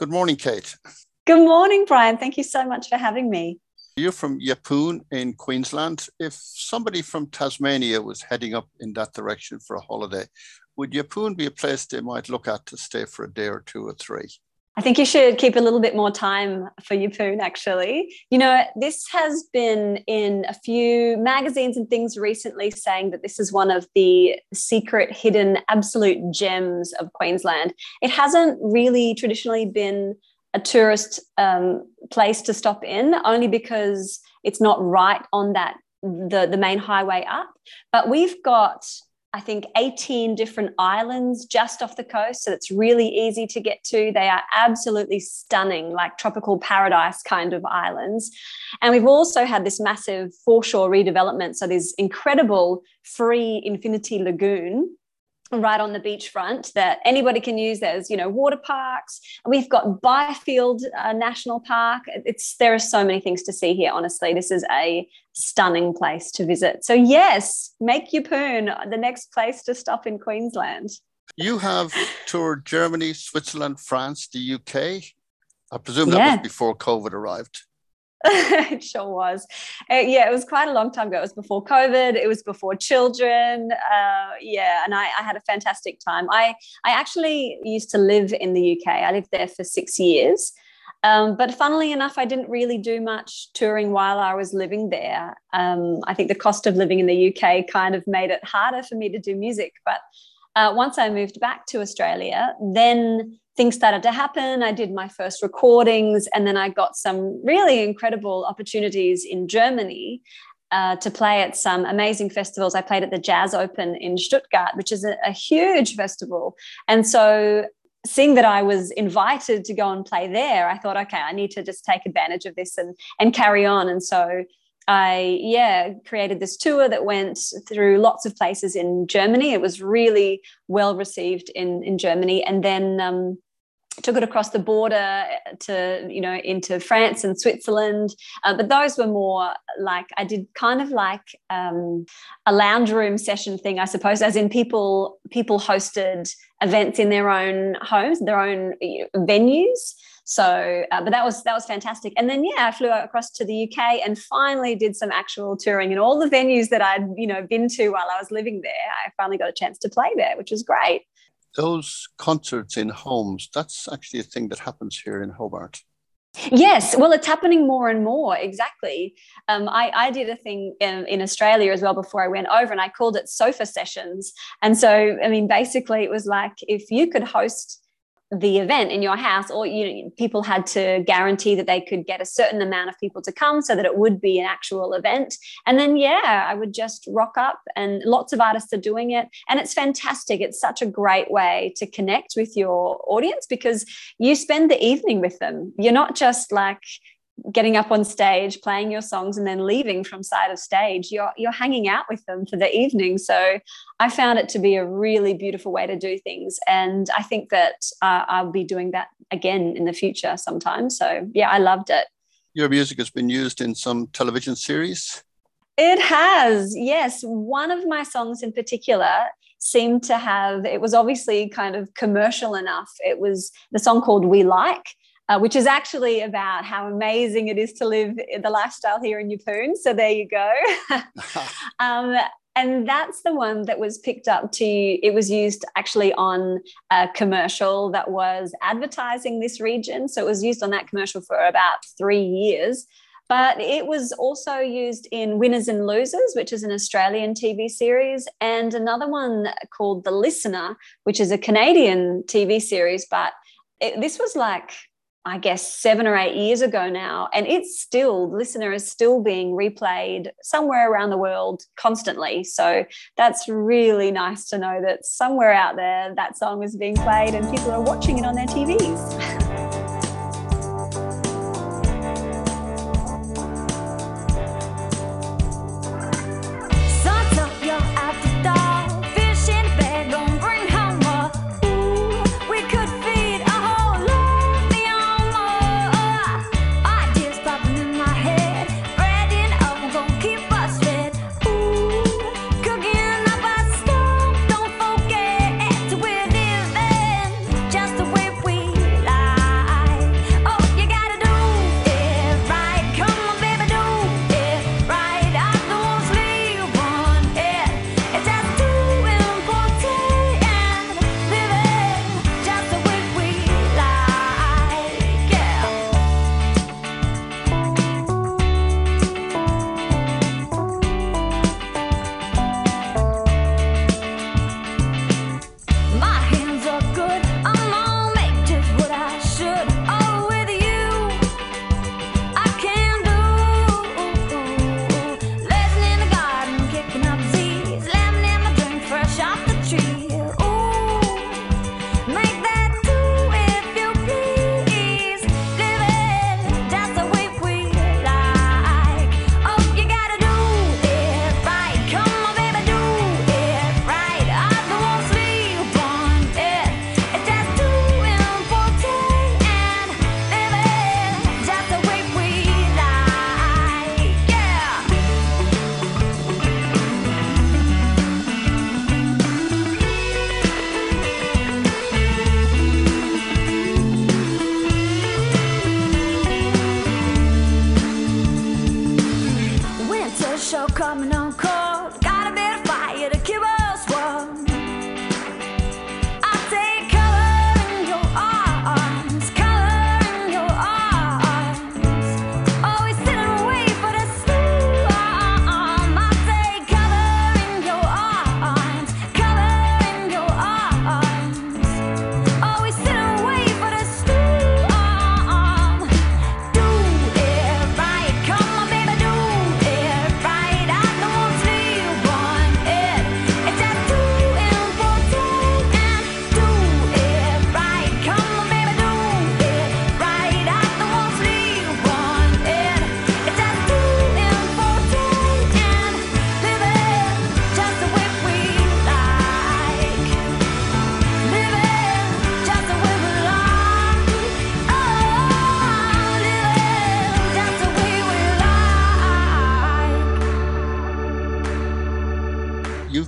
Good morning, Kate. Good morning, Brian. Thank you so much for having me. You're from Yeppoon in Queensland. If somebody from Tasmania was heading up in that direction for a holiday, would Yeppoon be a place they might look at to stay for a day or two or three? I think you should keep a little bit more time for Yeppoon, actually. You know, this has been in a few magazines and things recently saying that this is one of the secret, hidden, absolute gems of Queensland. It hasn't really traditionally been a tourist place to stop in, only because it's not right on the main highway up. But we've got, I think, 18 different islands just off the coast, so it's really easy to get to. They are absolutely stunning, like tropical paradise kind of islands. And we've also had this massive foreshore redevelopment, so there's incredible free Infinity Lagoon right on the beachfront that anybody can use. There's, water parks. We've got Byfield National Park. There are so many things to see here, honestly. This is a stunning place to visit. So yes, make Yeppoon the next place to stop in Queensland. You have toured Germany, Switzerland, France, the UK. I presume that was before COVID arrived. It sure was. It was quite a long time ago. It was before COVID. It was before children. And I had a fantastic time. I actually used to live in the UK. I lived there for 6 years. But funnily enough, I didn't really do much touring while I was living there. I think the cost of living in the UK kind of made it harder for me to do music. But once I moved back to Australia, then things started to happen. I did my first recordings, and then I got some really incredible opportunities in Germany to play at some amazing festivals. I played at the Jazz Open in Stuttgart, which is a huge festival. And so seeing that I was invited to go and play there, I thought, okay, I need to just take advantage of this and carry on. And so I created this tour that went through lots of places in Germany. It was really well received in Germany, and then took it across the border to into France and Switzerland. But those were more like, I did kind of like a lounge room session thing, I suppose, as in people hosted events in their own homes, their own venues. So, but that was fantastic. And then, I flew across to the UK and finally did some actual touring in all the venues that I'd, been to while I was living there. I finally got a chance to play there, which was great. Those concerts in homes, that's actually a thing that happens here in Hobart. Yes, well, it's happening more and more, exactly. I did a thing in Australia as well before I went over, and I called it sofa sessions. And so, basically it was like, if you could host the event in your house, or people had to guarantee that they could get a certain amount of people to come so that it would be an actual event. And then I would just rock up, and lots of artists are doing it, and it's fantastic. It's such a great way to connect with your audience because you spend the evening with them. You're not just like getting up on stage, playing your songs, and then leaving from side of stage. You're hanging out with them for the evening. So I found it to be a really beautiful way to do things. And I think that I'll be doing that again in the future sometime. So I loved it. Your music has been used in some television series? It has, yes. One of my songs in particular seemed to have, it was obviously kind of commercial enough. It was the song called We Like, which is actually about how amazing it is to live the lifestyle here in Yeppoon. So there you go. And that's the one that was picked up it was used actually on a commercial that was advertising this region. So it was used on that commercial for about 3 years. But it was also used in Winners and Losers, which is an Australian TV series, and another one called The Listener, which is a Canadian TV series. But this was like, I guess, 7 or 8 years ago now. And The Listener is still being replayed somewhere around the world constantly. So that's really nice to know that somewhere out there that song is being played and people are watching it on their TVs. Just the way we lie.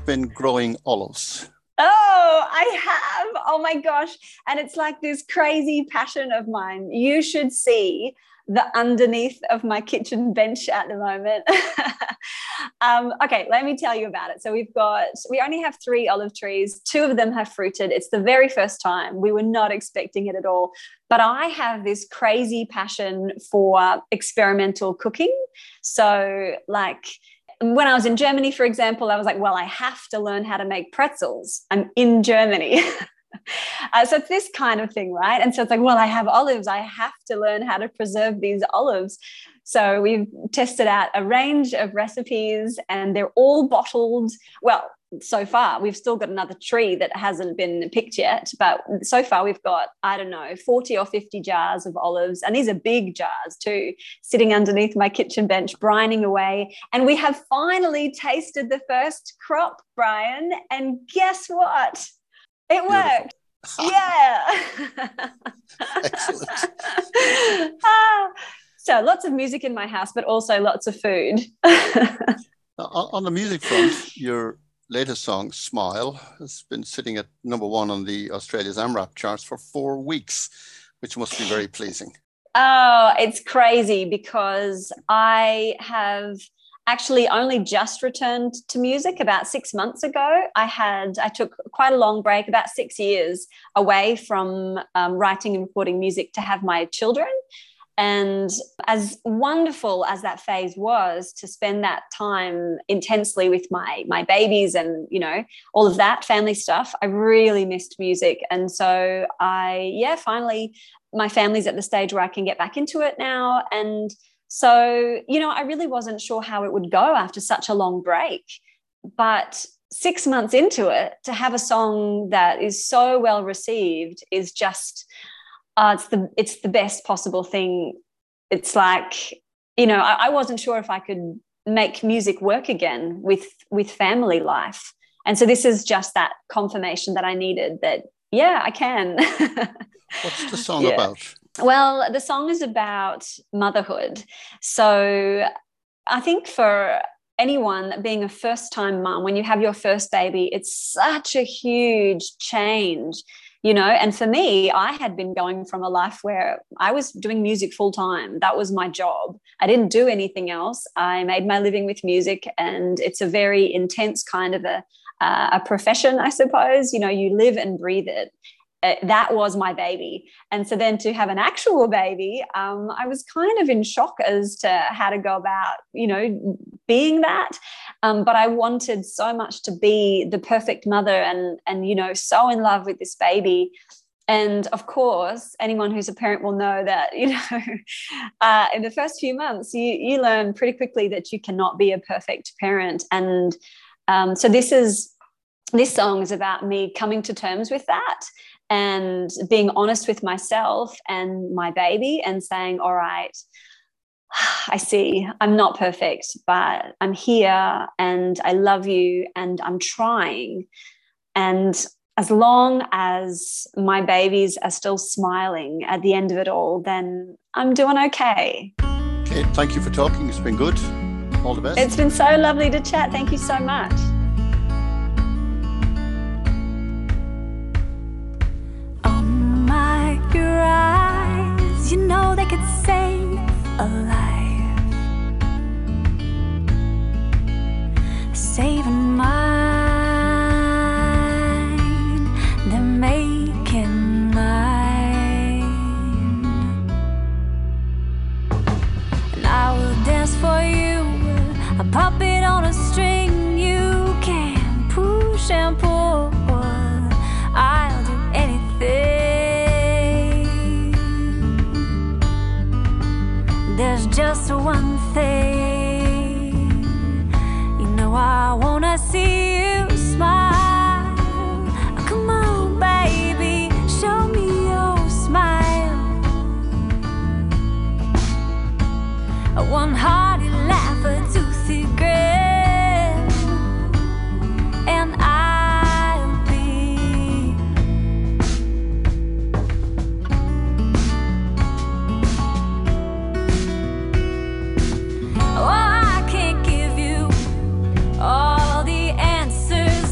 you've been growing olives? Oh, I have. Oh my gosh. And it's like this crazy passion of mine. You should see the underneath of my kitchen bench at the moment. Okay, let me tell you about it. So we only have 3 olive trees. 2 of them have fruited. It's the very first time. We were not expecting it at all. But I have this crazy passion for experimental cooking. So like, when I was in Germany, for example, I was like, well, I have to learn how to make pretzels. I'm in Germany. So it's this kind of thing, right? And so it's like, well, I have olives. I have to learn how to preserve these olives. So we've tested out a range of recipes and they're all bottled. Well, so far, we've still got another tree that hasn't been picked yet. But so far, we've got, I don't know, 40 or 50 jars of olives. And these are big jars too, sitting underneath my kitchen bench, brining away. And we have finally tasted the first crop, Brian. And guess what? It worked. Yeah. Excellent. So lots of music in my house, but also lots of food. On the music front, your latest song, Smile, has been sitting at #1 on the Australia's AMRAP charts for 4 weeks, which must be very pleasing. Oh, it's crazy because I have actually only just returned to music about 6 months ago. I took quite a long break, about 6 years away from writing and recording music to have my children. And as wonderful as that phase was, to spend that time intensely with my babies and, you know, all of that family stuff, I really missed music. And so finally, my family's at the stage where I can get back into it now. And so, you know, I really wasn't sure how it would go after such a long break. But 6 months into it, to have a song that is so well received is just... it's the best possible thing. It's like, you know, I wasn't sure if I could make music work again with family life. And so this is just that confirmation that I needed that, yeah, I can. What's the song about? Well, the song is about motherhood. So I think for anyone being a first-time mum, when you have your first baby, it's such a huge change. You know, and for me, I had been going from a life where I was doing music full time. That was my job. I didn't do anything else. I made my living with music, and it's a very intense kind of a profession, I suppose. You know, you live and breathe it. That was my baby. And so then to have an actual baby, I was kind of in shock as to how to go about, you know, being that. But I wanted so much to be the perfect mother and, you know, so in love with this baby. And of course, anyone who's a parent will know that, you know, in the first few months, you learn pretty quickly that you cannot be a perfect parent. And so this song is about me coming to terms with that and being honest with myself and my baby and saying, all right, I see I'm not perfect, but I'm here and I love you and I'm trying. And as long as my babies are still smiling at the end of it all, then I'm doing okay. Kate, thank you for talking. It's been good. All the best. It's been so lovely to chat. Thank you so much. Your eyes, you know they could save a life. Saving mine, they're making mine. And I will dance for you, a puppet on a string. You can push and pull, I'll do anything. There's just one thing, you know I wanna see you smile. Come on, baby, show me your smile. One hearty laugh, a toothy grin, and I'll be all the answers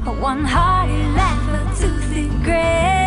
One hearty laugh, a toothy grin.